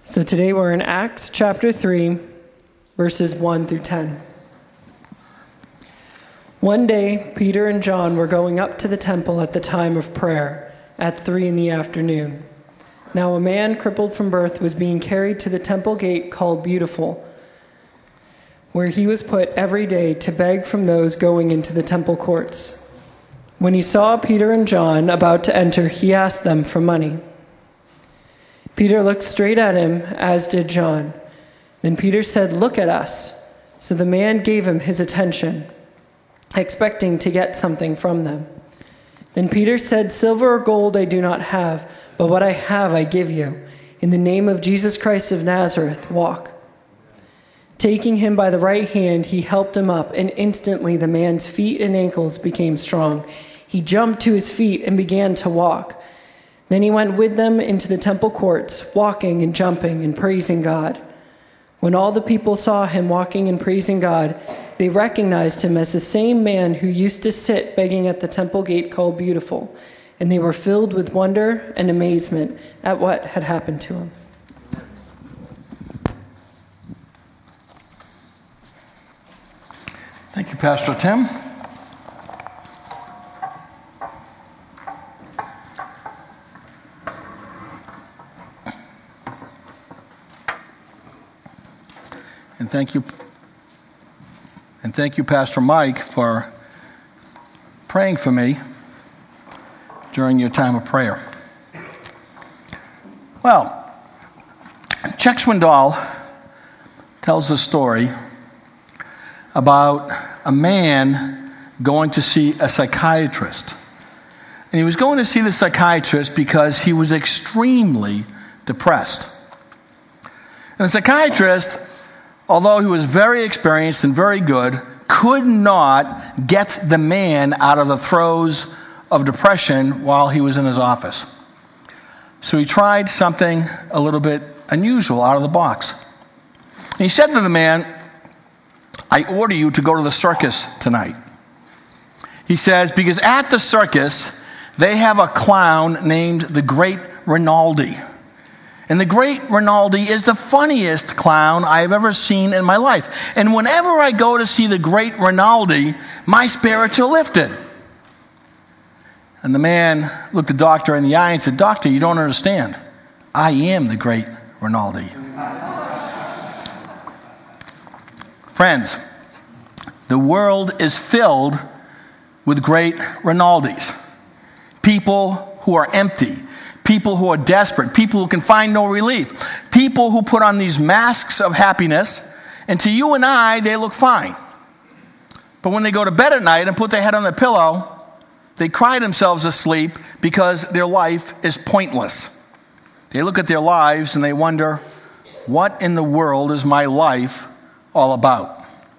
So today we're in Acts chapter 3, verses 1 through 10. One day, Peter and John were going up to the temple at the time of prayer, at 3 in the afternoon. Now a man crippled from birth was being carried to the temple gate called Beautiful, where he was put every day to beg from those going into the temple courts. When he saw Peter and John about to enter, he asked them for money. Peter looked straight at him, as did John. Then Peter said, "Look at us." So the man gave him his attention, expecting to get something from them. Then Peter said, "Silver or gold I do not have, but what I have I give you. In the name of Jesus Christ of Nazareth, walk." Taking him by the right hand, he helped him up, and instantly the man's feet and ankles became strong. He jumped to his feet and began to walk. Then he went with them into the temple courts, walking and jumping and praising God. When all the people saw him walking and praising God, they recognized him as the same man who used to sit begging at the temple gate called Beautiful, and they were filled with wonder and amazement at what had happened to him. Thank you, Pastor Tim. And thank you, Pastor Mike, for praying for me during your time of prayer. Well, Chuck Swindoll tells a story about a man going to see a psychiatrist. And he was going to see the psychiatrist because he was extremely depressed. And the psychiatrist, although he was very experienced and very good, could not get the man out of the throes of depression while he was in his office. So he tried something a little bit unusual out of the box. And he said to the man, "I order you to go to the circus tonight." He says, because at the circus, they have a clown named the Great Rinaldi. And the Great Rinaldi is the funniest clown I've ever seen in my life. And whenever I go to see the Great Rinaldi, my spirits are lifted. And the man looked the doctor in the eye and said, "Doctor, you don't understand. I am the Great Rinaldi." Friends, the world is filled with great Rinaldis. People who are empty. People who are desperate, people who can find no relief, people who put on these masks of happiness, and to you and I, they look fine. But when they go to bed at night and put their head on the pillow, they cry themselves asleep because their life is pointless. They look at their lives and they wonder, what in the world is my life all about?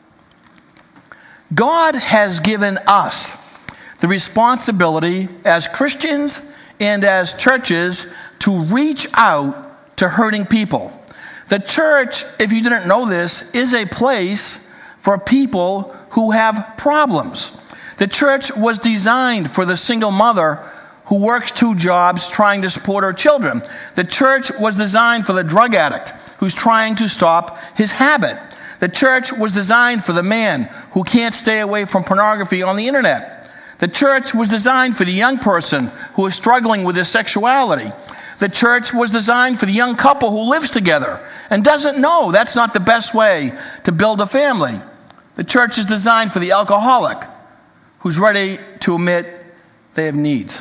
God has given us the responsibility as Christians and as churches to reach out to hurting people. The church, if you didn't know this, is a place for people who have problems. The church was designed for the single mother who works 2 jobs trying to support her children. The church was designed for the drug addict who's trying to stop his habit. The church was designed for the man who can't stay away from pornography on the internet. The church was designed for the young person who is struggling with his sexuality. The church was designed for the young couple who lives together and doesn't know that's not the best way to build a family. The church is designed for the alcoholic who's ready to admit they have needs.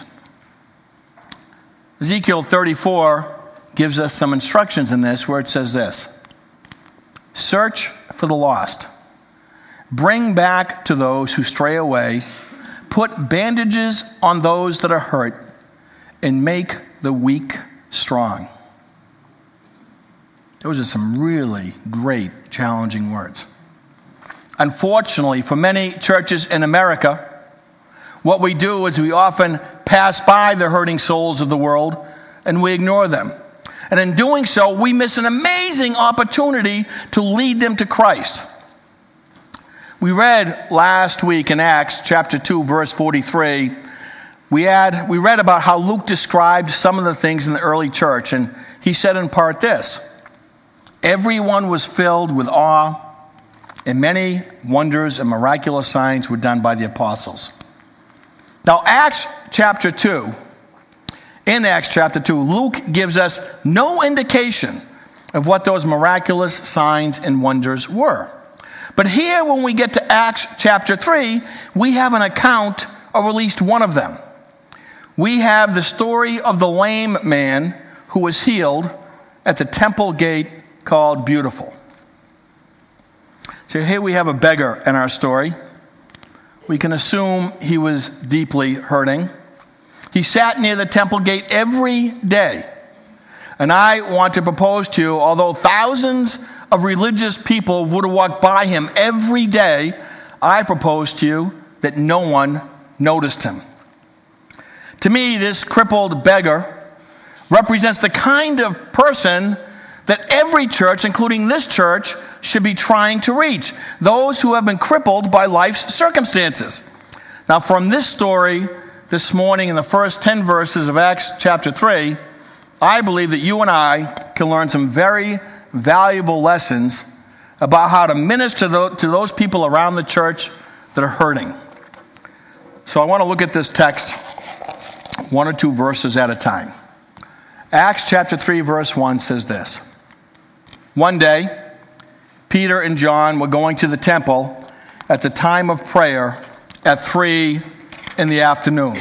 Ezekiel 34 gives us some instructions in this where it says this: "Search for the lost. Bring back to those who stray away. Put bandages on those that are hurt, and make the weak strong." Those are some really great, challenging words. Unfortunately, for many churches in America, what we do is we often pass by the hurting souls of the world and we ignore them. And in doing so, we miss an amazing opportunity to lead them to Christ. We read last week in Acts chapter 2, verse 43, we read about how Luke described some of the things in the early church, and he said in part this: Everyone was filled with awe, and many wonders and miraculous signs were done by the apostles. Now, in Acts chapter 2, Luke gives us no indication of what those miraculous signs and wonders were. But here, when we get to Acts chapter 3, we have an account of at least one of them. We have the story of the lame man who was healed at the temple gate called Beautiful. So here we have a beggar in our story. We can assume he was deeply hurting. He sat near the temple gate every day. And I want to propose to you, although thousands of religious people would have walked by him every day, I propose to you that no one noticed him. To me, this crippled beggar represents the kind of person that every church, including this church, should be trying to reach. Those who have been crippled by life's circumstances. Now, from this story this morning in the first 10 verses of Acts chapter 3, I believe that you and I can learn some very valuable lessons about how to minister to those people around the church that are hurting. So I want to look at this text one or two verses at a time. Acts chapter 3 verse 1 says this. One day, Peter and John were going to the temple at the time of prayer at 3 in the afternoon.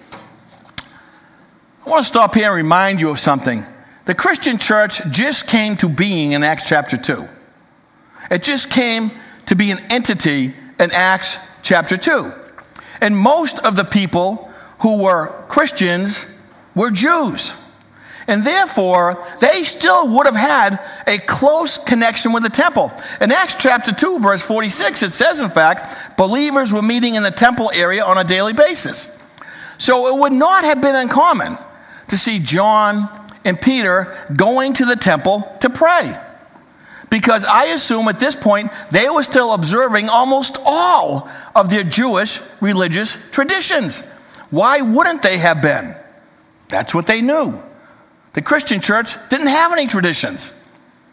I want to stop here and remind you of something. The Christian church just came to being in Acts chapter 2. It just came to be an entity in Acts chapter 2. And most of the people who were Christians were Jews. And therefore, they still would have had a close connection with the temple. In Acts chapter 2, verse 46, it says, in fact, believers were meeting in the temple area on a daily basis. So it would not have been uncommon to see John and Peter going to the temple to pray. Because I assume at this point, they were still observing almost all of their Jewish religious traditions. Why wouldn't they have been? That's what they knew. The Christian church didn't have any traditions.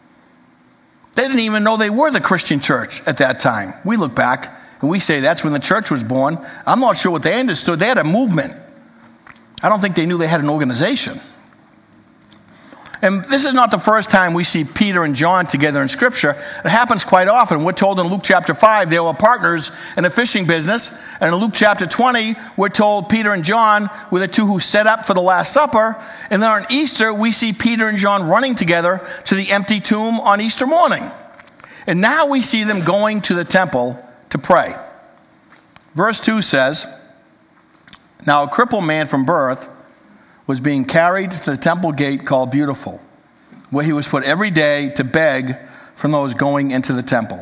They didn't even know they were the Christian church at that time. We look back and we say that's when the church was born. I'm not sure what they understood. They had a movement. I don't think they knew they had an organization. And this is not the first time we see Peter and John together in Scripture. It happens quite often. We're told in Luke chapter 5 they were partners in a fishing business. And in Luke chapter 20, we're told Peter and John were the two who set up for the Last Supper. And then on Easter, we see Peter and John running together to the empty tomb on Easter morning. And now we see them going to the temple to pray. Verse 2 says, now a crippled man from birth was being carried to the temple gate called Beautiful, where he was put every day to beg from those going into the temple.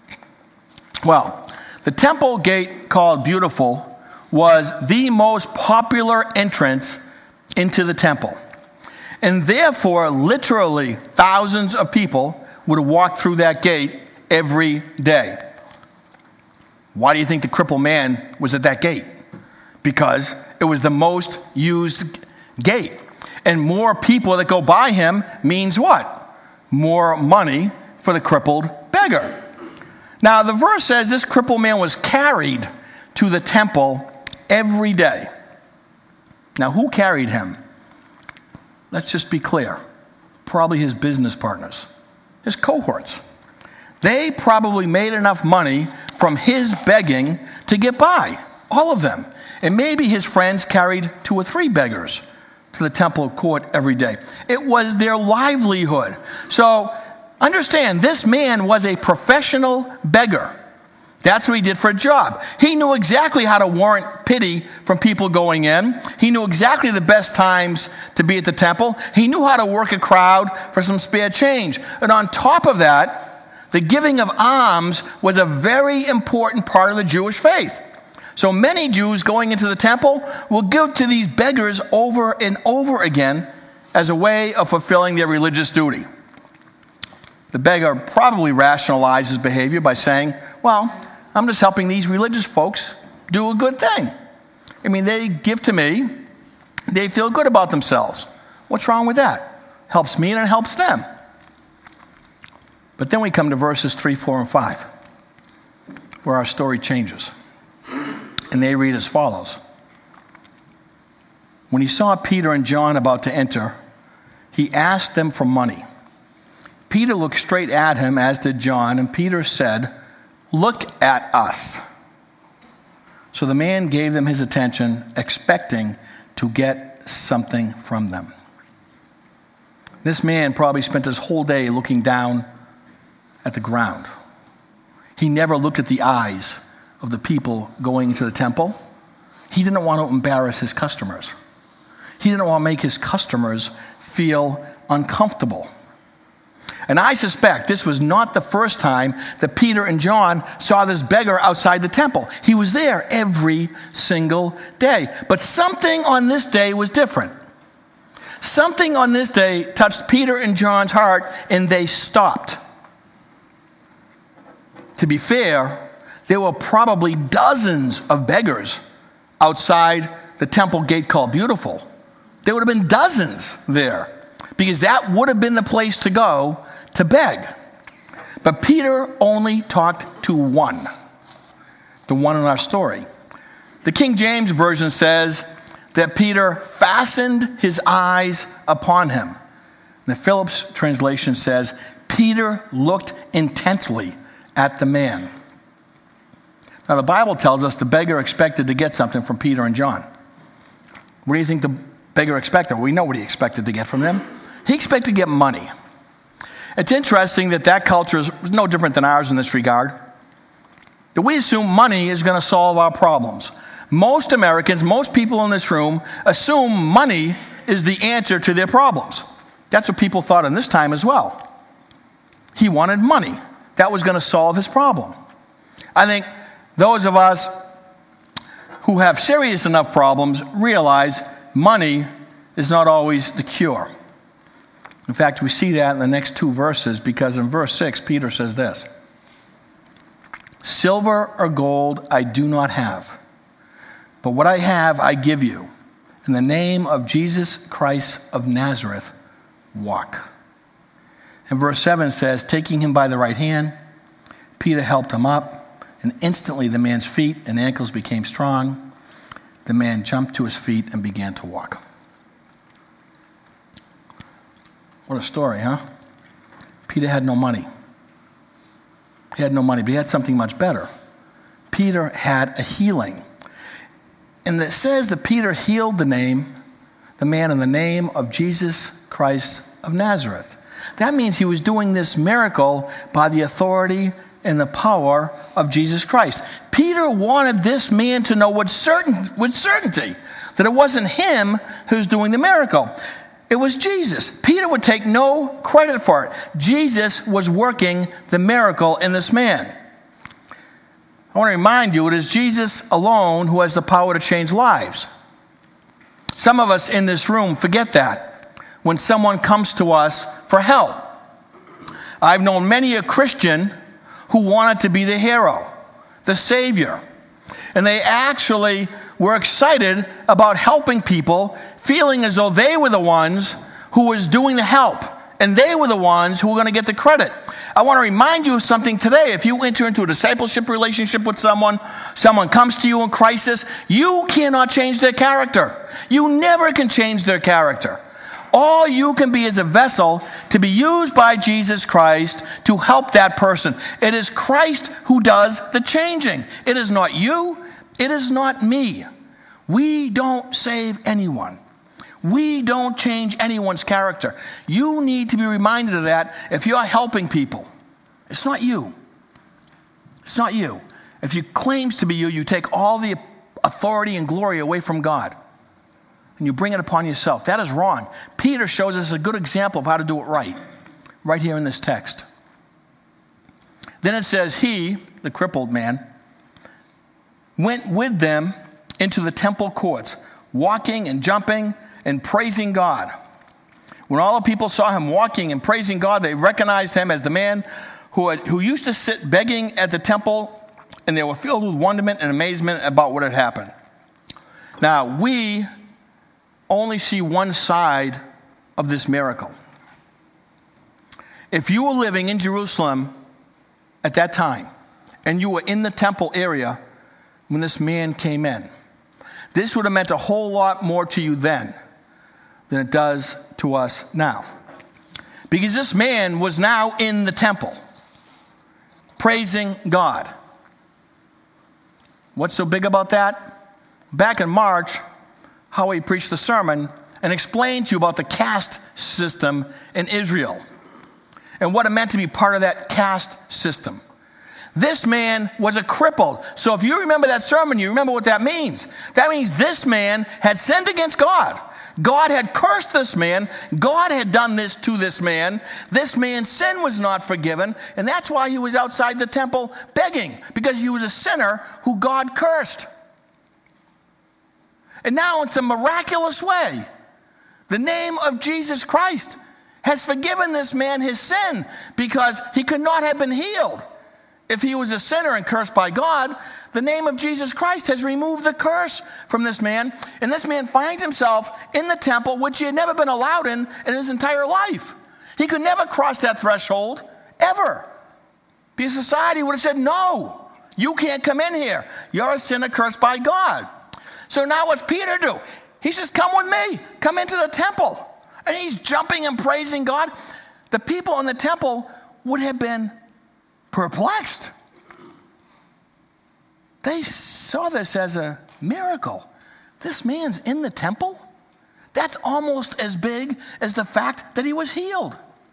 Well, the temple gate called Beautiful was the most popular entrance into the temple. And therefore, literally, thousands of people would have walked through that gate every day. Why do you think the crippled man was at that gate? Because it was the most used gate. And more people that go by him means what? More money for the crippled beggar. Now, the verse says this crippled man was carried to the temple every day. Now, who carried him? Let's just be clear. Probably his business partners, his cohorts. They probably made enough money from his begging to get by, all of them. And maybe his friends carried 2 or 3 beggars to the temple court every day. It was their livelihood. So understand, this man was a professional beggar. That's what he did for a job. He knew exactly how to warrant pity from people going in. He knew exactly the best times to be at the temple. He knew how to work a crowd for some spare change. And on top of that, the giving of alms was a very important part of the Jewish faith. So many Jews going into the temple will give to these beggars over and over again as a way of fulfilling their religious duty. The beggar probably rationalized his behavior by saying, well, I'm just helping these religious folks do a good thing. I mean, they give to me. They feel good about themselves. What's wrong with that? Helps me and it helps them. But then we come to verses 3, 4, and 5, where our story changes. And they read as follows. When he saw Peter and John about to enter, he asked them for money. Peter looked straight at him, as did John, and Peter said, "Look at us." So the man gave them his attention, expecting to get something from them. This man probably spent his whole day looking down at the ground. He never looked at the eyes of the people going into the temple. He didn't want to embarrass his customers. He didn't want to make his customers feel uncomfortable. And I suspect this was not the first time that Peter and John saw this beggar outside the temple. He was there every single day. But something on this day was different. Something on this day touched Peter and John's heart, and they stopped. To be fair, there were probably dozens of beggars outside the temple gate called Beautiful. There would have been dozens there, because that would have been the place to go to beg. But Peter only talked to one, the one in our story. The King James Version says that Peter fastened his eyes upon him. The Phillips translation says, Peter looked intently at the man. Now the Bible tells us the beggar expected to get something from Peter and John. What do you think the beggar expected? Well, we know what he expected to get from them. He expected to get money. It's interesting that culture is no different than ours in this regard. That we assume money is going to solve our problems. Most Americans, most people in this room assume money is the answer to their problems. That's what people thought in this time as well. He wanted money. That was going to solve his problem. I think those of us who have serious enough problems realize money is not always the cure. In fact, we see that in the next two verses, because in verse 6, Peter says this: "Silver or gold I do not have, but what I have I give you. In the name of Jesus Christ of Nazareth, walk." And verse 7 says, taking him by the right hand, Peter helped him up, and instantly the man's feet and ankles became strong. The man jumped to his feet and began to walk. What a story, huh? Peter had no money. He had no money, but he had something much better. Peter had a healing. And it says that Peter healed the man in the name of Jesus Christ of Nazareth. That means he was doing this miracle by the authority and the power of Jesus Christ. Peter wanted this man to know with certainty that it wasn't him who's doing the miracle. It was Jesus. Peter would take no credit for it. Jesus was working the miracle in this man. I want to remind you, it is Jesus alone who has the power to change lives. Some of us in this room forget that when someone comes to us for help. I've known many a Christian who wanted to be the hero, the savior. And they actually were excited about helping people, feeling as though they were the ones who was doing the help, and they were the ones who were going to get the credit. I want to remind you of something today. If you enter into a discipleship relationship with someone comes to you in crisis, you cannot change their character. You never can change their character. All you can be is a vessel to be used by Jesus Christ to help that person. It is Christ who does the changing. It is not you. It is not me. We don't save anyone. We don't change anyone's character. You need to be reminded of that if you're helping people. It's not you. It's not you. If it claims to be you, you take all the authority and glory away from God, and you bring it upon yourself. That is wrong. Peter shows us a good example of how to do it right here in this text. Then it says, he, the crippled man, went with them into the temple courts, walking and jumping and praising God. When all the people saw him walking and praising God, they recognized him as the man who used to sit begging at the temple, and they were filled with wonderment and amazement about what had happened. Now, we only see one side of this miracle. If you were living in Jerusalem at that time, and you were in the temple area when this man came in, this would have meant a whole lot more to you then than it does to us now. Because this man was now in the temple, praising God. What's so big about that? Back in March, Howie preached a sermon and explained to you about the caste system in Israel and what it meant to be part of that caste system. This man was a crippled. So if you remember that sermon, you remember what that means. That means this man had sinned against God. God had cursed this man. God had done this to this man. This man's sin was not forgiven, and that's why he was outside the temple begging, because he was a sinner who God cursed. And now in some miraculous way, the name of Jesus Christ has forgiven this man his sin, because he could not have been healed if he was a sinner and cursed by God. The name of Jesus Christ has removed the curse from this man, and this man finds himself in the temple, which he had never been allowed in his entire life. He could never cross that threshold, ever. Because society would have said, no, you can't come in here. You're a sinner cursed by God. So now what's Peter do? He says, come with me. Come into the temple. And he's jumping and praising God. The people in the temple would have been perplexed. They saw this as a miracle. This man's in the temple? That's almost as big as the fact that he was healed.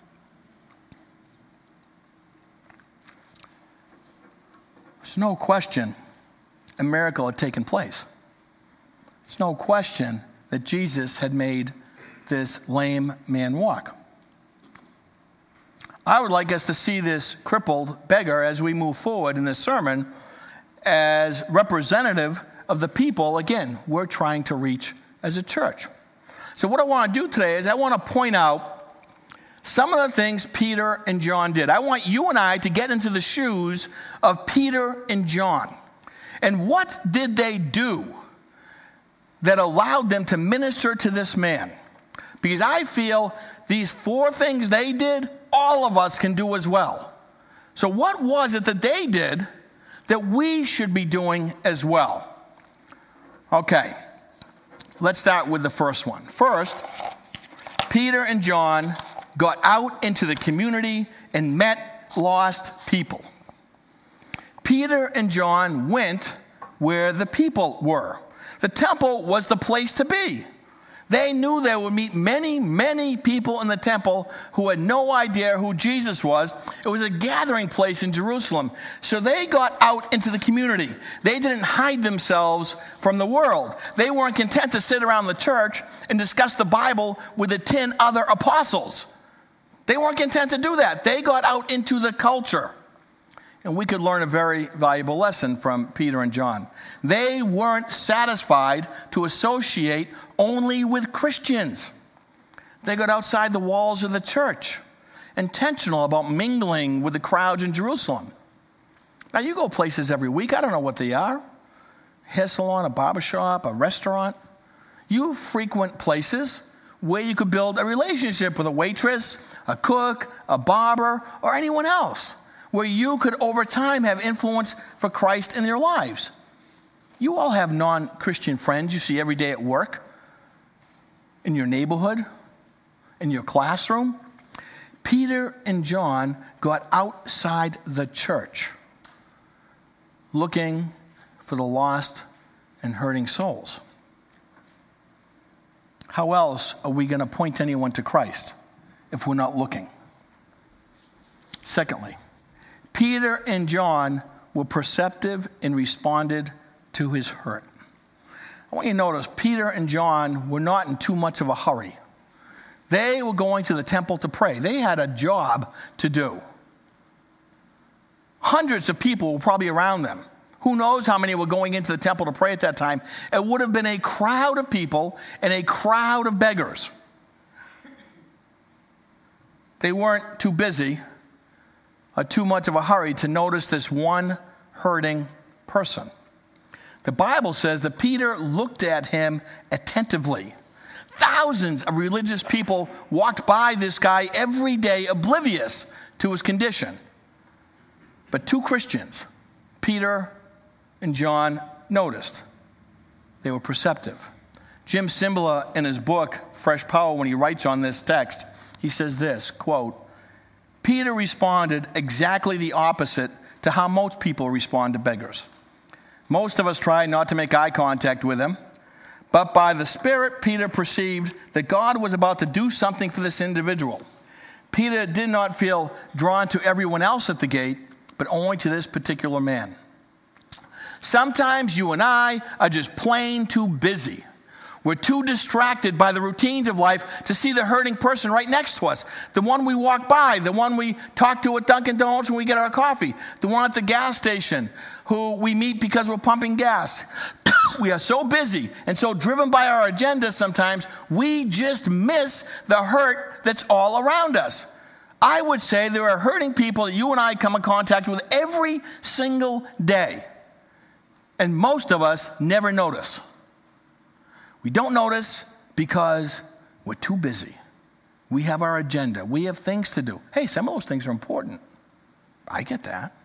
There's no question a miracle had taken place. It's no question that Jesus had made this lame man walk. I would like us to see this crippled beggar as we move forward in this sermon as representative of the people, again, we're trying to reach as a church. So what I want to do today is I want to point out some of the things Peter and John did. I want you and I to get into the shoes of Peter and John. And what did they do that allowed them to minister to this man? Because I feel these 4 things they did, all of us can do as well. So what was it that they did that we should be doing as well? Okay, let's start with the first one. First, Peter and John got out into the community and met lost people. Peter and John went where the people were. The temple was the place to be. They knew they would meet many, many people in the temple who had no idea who Jesus was. It was a gathering place in Jerusalem. So they got out into the community. They didn't hide themselves from the world. They weren't content to sit around the church and discuss the Bible with the 10 other apostles. They weren't content to do that. They got out into the culture. And we could learn a very valuable lesson from Peter and John. They weren't satisfied to associate only with Christians. They got outside the walls of the church, intentional about mingling with the crowds in Jerusalem. Now, you go places every week. I don't know what they are. Hair salon, a barbershop, a restaurant. You frequent places where you could build a relationship with a waitress, a cook, a barber, or anyone else, where you could over time have influence for Christ in their lives. You all have non-Christian friends you see every day at work, in your neighborhood, in your classroom. Peter and John got outside the church looking for the lost and hurting souls. How else are we going to point anyone to Christ if we're not looking? Secondly, Peter and John were perceptive and responded to his hurt. I want you to notice Peter and John were not in too much of a hurry. They were going to the temple to pray. They had a job to do. Hundreds of people were probably around them. Who knows how many were going into the temple to pray at that time? It would have been a crowd of people and a crowd of beggars. They weren't too busy or too much of a hurry to notice this one hurting person. The Bible says that Peter looked at him attentively, Thousands of religious people walked by this guy every day, oblivious to his condition. But two Christians, Peter and John, noticed. They were perceptive. Jim Cymbala, in his book, Fresh Power, when he writes on this text, he says this, quote, Peter responded exactly the opposite to how most people respond to beggars. Most of us try not to make eye contact with him, but by the Spirit, Peter perceived that God was about to do something for this individual. Peter did not feel drawn to everyone else at the gate, but only to this particular man. Sometimes you and I are just plain too busy. We're too distracted by the routines of life to see the hurting person right next to us. The one we walk by, the one we talk to at Dunkin' Donuts when we get our coffee, the one at the gas station who we meet because we're pumping gas. We are so busy and so driven by our agenda sometimes, we just miss the hurt that's all around us. I would say there are hurting people that you and I come in contact with every single day. And most of us never notice. We don't notice because we're too busy. We have our agenda. We have things to do. Hey, some of those things are important. I get that.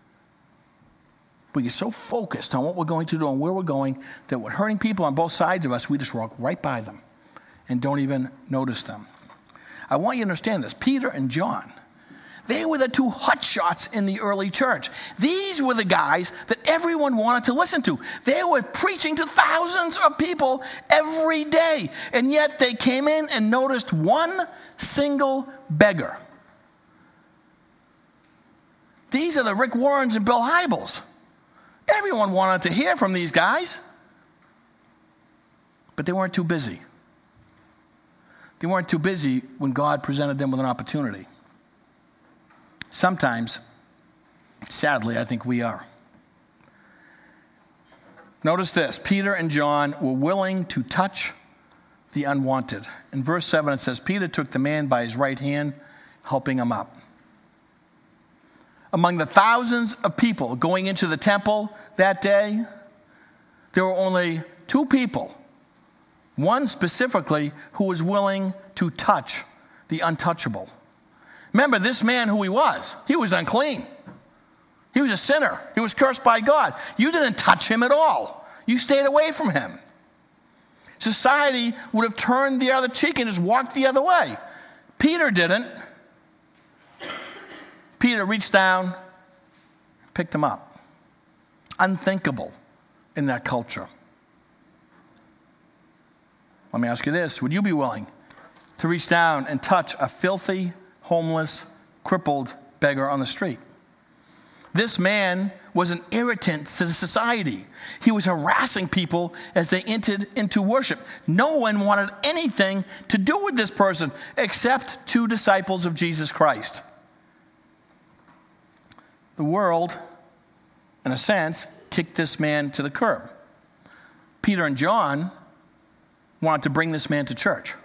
We get so focused on what we're going to do and where we're going that we're hurting people on both sides of us, we just walk right by them and don't even notice them. I want you to understand this. Peter and John, they were the two hotshots in the early church. These were the guys that everyone wanted to listen to. They were preaching to thousands of people every day. And yet they came in and noticed one single beggar. These are the Rick Warrens and Bill Hybels. Everyone wanted to hear from these guys. But they weren't too busy. They weren't too busy when God presented them with an opportunity. Sometimes, sadly, I think we are. Notice this. Peter and John were willing to touch the unwanted. In verse 7 it says, Peter took the man by his right hand, helping him up. Among the thousands of people going into the temple that day, there were only two people, one specifically who was willing to touch the untouchable. Remember, this man who he was unclean. He was a sinner. He was cursed by God. You didn't touch him at all. You stayed away from him. Society would have turned the other cheek and just walked the other way. Peter didn't. Peter reached down, picked him up. Unthinkable in that culture. Let me ask you this. Would you be willing to reach down and touch a filthy, homeless, crippled beggar on the street? This man was an irritant to society. He was harassing people as they entered into worship. No one wanted anything to do with this person except two disciples of Jesus Christ. The world, in a sense, kicked this man to the curb. Peter and John wanted to bring this man to church.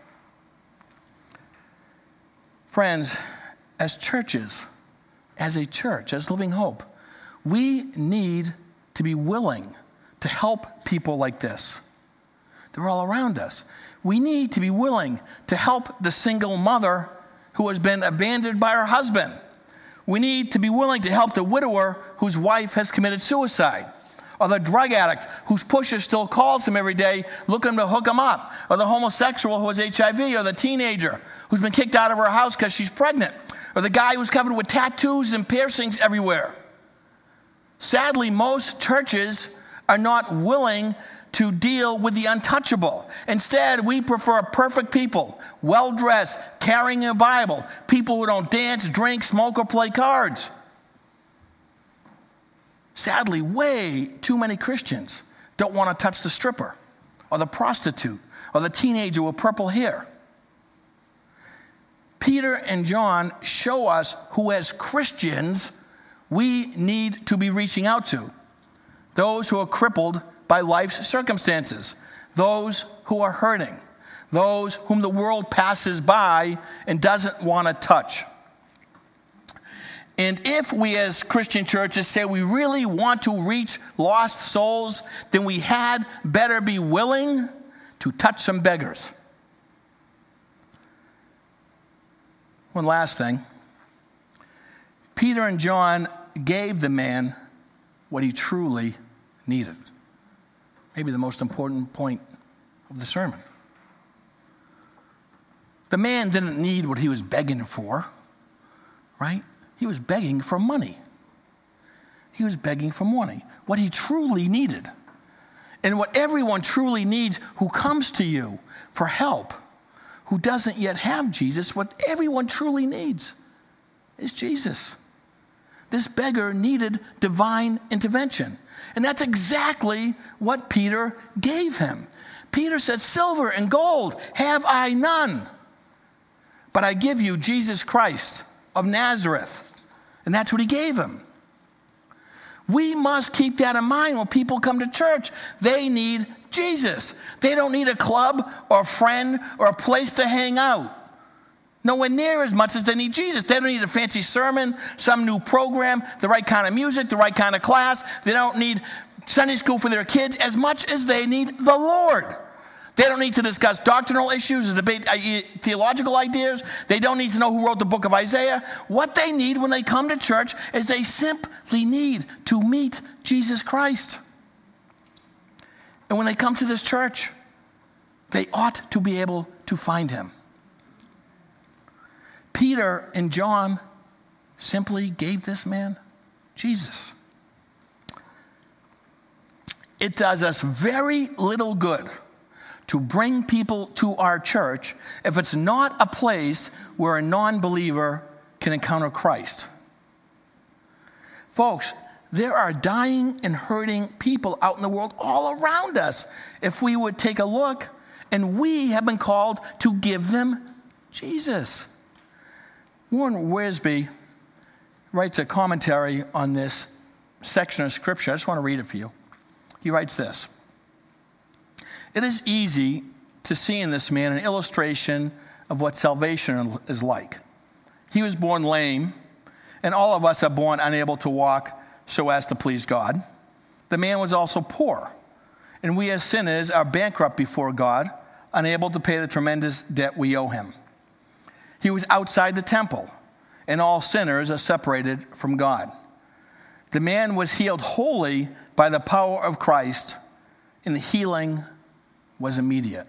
Friends, as churches, as a church, as Living Hope, we need to be willing to help people like this. They're all around us. We need to be willing to help the single mother who has been abandoned by her husband. We need to be willing to help the widower whose wife has committed suicide, or the drug addict whose pusher still calls him every day looking to hook him up, or the homosexual who has HIV, or the teenager who's been kicked out of her house because she's pregnant, or the guy who's covered with tattoos and piercings everywhere. Sadly, most churches are not willing to deal with the untouchable. Instead, we prefer perfect people, well-dressed, carrying a Bible, people who don't dance, drink, smoke, or play cards. Sadly, way too many Christians don't want to touch the stripper or the prostitute or the teenager with purple hair. Peter and John show us who, as Christians, we need to be reaching out to. Those who are crippled by life's circumstances, those who are hurting, those whom the world passes by and doesn't want to touch. And if we as Christian churches say we really want to reach lost souls, then we had better be willing to touch some beggars. One last thing. Peter and John gave the man what he truly needed. Maybe the most important point of the sermon. The man didn't need what he was begging for, right? He was begging for money. He was begging for money. What he truly needed. And what everyone truly needs who comes to you for help, who doesn't yet have Jesus, what everyone truly needs is Jesus. This beggar needed divine intervention. And that's exactly what Peter gave him. Peter said, "Silver and gold have I none, but I give you Jesus Christ of Nazareth." And that's what he gave him. We must keep that in mind when people come to church. They need Jesus. They don't need a club or a friend or a place to hang out. Nowhere near as much as they need Jesus. They don't need a fancy sermon, some new program, the right kind of music, the right kind of class. They don't need Sunday school for their kids as much as they need the Lord. They don't need to discuss doctrinal issues or debate theological ideas. They don't need to know who wrote the book of Isaiah. What they need when they come to church is they simply need to meet Jesus Christ. And when they come to this church, they ought to be able to find him. Peter and John simply gave this man Jesus. It does us very little good to bring people to our church if it's not a place where a non-believer can encounter Christ. Folks, there are dying and hurting people out in the world all around us. If we would take a look, and we have been called to give them Jesus. Warren Wiersbe writes a commentary on this section of Scripture. I just want to read it for you. He writes this: "It is easy to see in this man an illustration of what salvation is like. He was born lame, and all of us are born unable to walk so as to please God. The man was also poor, and we as sinners are bankrupt before God, unable to pay the tremendous debt we owe him. He was outside the temple, and all sinners are separated from God. The man was healed wholly by the power of Christ, and the healing was immediate."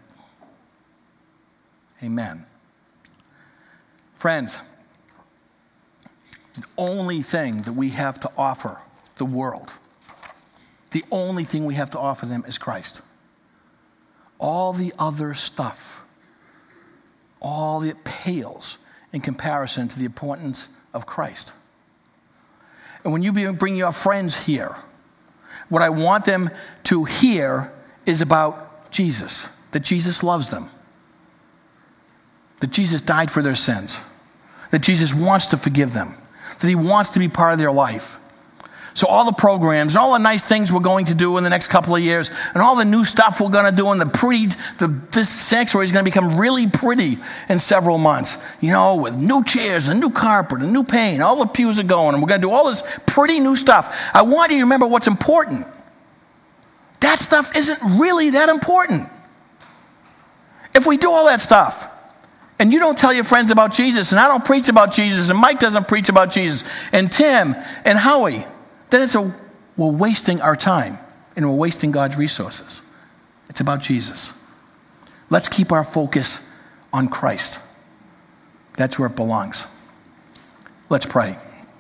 Amen. Friends, the only thing that we have to offer the world, the only thing we have to offer them is Christ. All the other stuff, all it pales in comparison to the importance of Christ. And when you bring your friends here, what I want them to hear is about Jesus, that Jesus loves them, that Jesus died for their sins, that Jesus wants to forgive them, that he wants to be part of their life. So all the programs, and all the nice things we're going to do in the next couple of years, and all the new stuff we're going to do, and this sanctuary is going to become really pretty in several months. You know, with new chairs, and new carpet, and new paint, all the pews are going, and we're going to do all this pretty new stuff. I want you to remember what's important. That stuff isn't really that important. If we do all that stuff, and you don't tell your friends about Jesus, and I don't preach about Jesus, and Mike doesn't preach about Jesus, and Tim, and Howie, then we're wasting our time, and we're wasting God's resources. It's about Jesus. Let's keep our focus on Christ. That's where it belongs. Let's pray.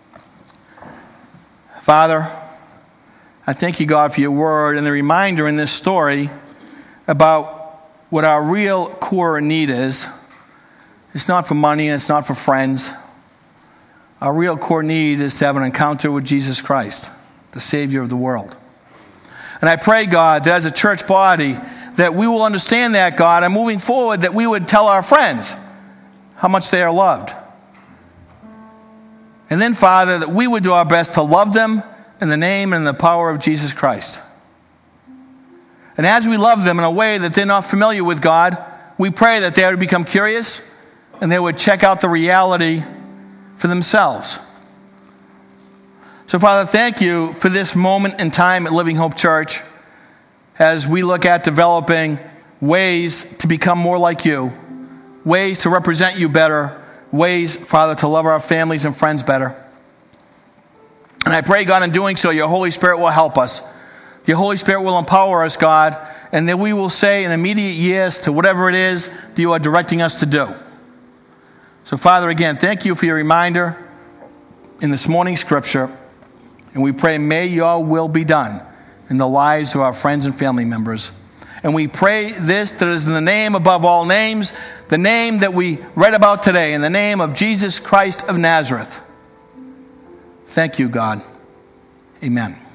Father, I thank you, God, for your word and the reminder in this story about what our real core need is. It's not for money and it's not for friends. Our real core need is to have an encounter with Jesus Christ, the Savior of the world. And I pray, God, that as a church body, that we will understand that, God, and moving forward, that we would tell our friends how much they are loved. And then, Father, that we would do our best to love them in the name and the power of Jesus Christ. And as we love them in a way that they're not familiar with, God, we pray that they would become curious and they would check out the reality for themselves. So, Father, thank you for this moment in time at Living Hope Church as we look at developing ways to become more like you, ways to represent you better, ways, Father, to love our families and friends better. And I pray, God, in doing so, your Holy Spirit will help us. Your Holy Spirit will empower us, God, and that we will say an immediate yes to whatever it is that you are directing us to do. So, Father, again, thank you for your reminder in this morning's scripture. And we pray, may your will be done in the lives of our friends and family members. And we pray this that is in the name above all names, the name that we read about today, in the name of Jesus Christ of Nazareth. Thank you, God. Amen.